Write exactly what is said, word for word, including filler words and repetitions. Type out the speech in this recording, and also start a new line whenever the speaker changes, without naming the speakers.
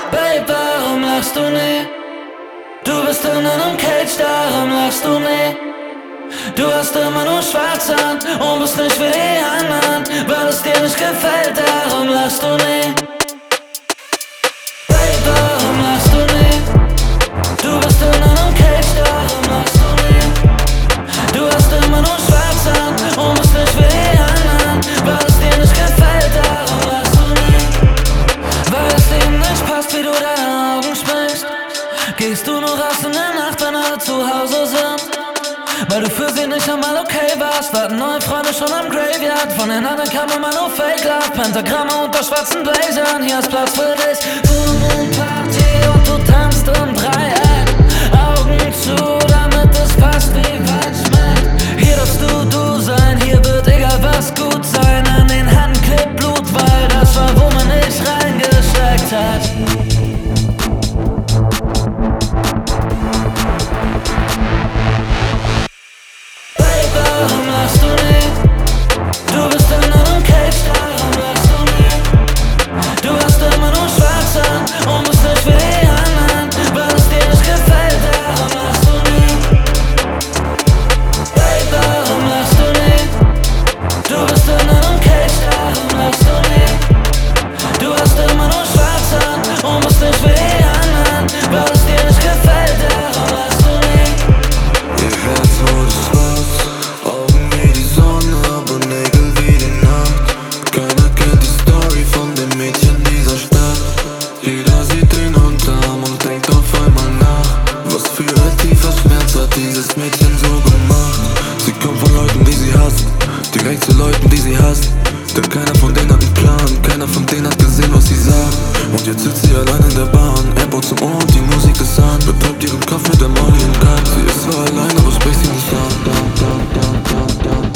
Babe, warum lachst du nie? Du bist in einem Cage, darum lachst du nie. Du hast immer nur schwarz an und bist nicht wie die anderen, weil es dir nicht gefällt, darum lachst du nie. Babe, warum lachst du nie? Du bist in einem Cage, darum lachst du nie. Du hast immer nur schwarz an und bist nicht wie die anderen, weil es dir nicht gefällt, darum lachst du nie. Weil das Leben nicht passt, wie du deine Augen schminkst, gehst du nur raus in der Nacht, wenn alle zu Hause sind. Weil du für sie nicht einmal okay warst, warten neue Freunde schon am Graveyard. Von den anderen kam immer nur Fake Love, Pentagramme unter schwarzen Blazern. Hier ist Platz für dich, Full Moon Party und du tanzt im Dreieck. Augen zu, damit es passt wie Wein schmeckt. Hier darfst du du sein, hier wird egal was gut sein. An den Händen klebt Blut, weil das war, wo man nicht reingesteckt hat. Warum lachst du nie? Du bist in einem Cage, darum lachst du nie. Du hast immer nur schwarz an und bist nicht wie die anderen, weil es dir nicht gefällt, darum lachst du nie. Babe, warum lachst du nie? Du bist in einem Cage, darum lachst du nie. Du hast immer nur schwarz an und bist nicht wie die anderen, weil es dir nicht gefällt, darum lachst du nie.
Ihr Herz wurde schwarz, Augen wie die Sonne, aber Nägel wie die Nacht. Keiner kennt die Story von dem Mädchen dieser Stadt. Jeder sieht den Unterarm und denkt auf einmal nach. Was für ein tiefer Schmerz hat dieses Mädchen so gemacht? Sie kommt von Leuten, die sie hasst, direkt zu Leuten, die sie hasst. Denn keiner von denen hat einen Plan, keiner von denen hat gesehen, was sie sagt. Und jetzt sitzt sie allein in der Bahn, Airport zum Ohr und die Musik ist an. Betäubt ihren Kopf mit der Molly und Cut. Sie ist zwar allein, aber spricht sie nicht an.